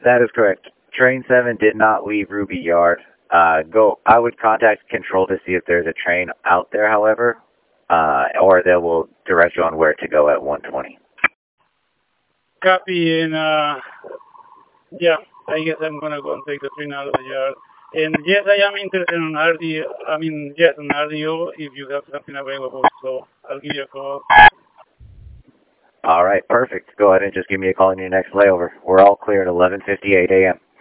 That is correct. Train 7 did not leave Ruby Yard. I would contact Control to see if there's a train out there, however, or they will direct you on where to go at 120. Copy, and yeah, I guess I'm gonna go and take the train out of the yard. And yes, I am interested on RDO. I mean, yes, on RDO if you have something available. So I'll give you a call. All right, perfect. Go ahead and just give me a call on your next layover. We're all clear at 11:58 a.m.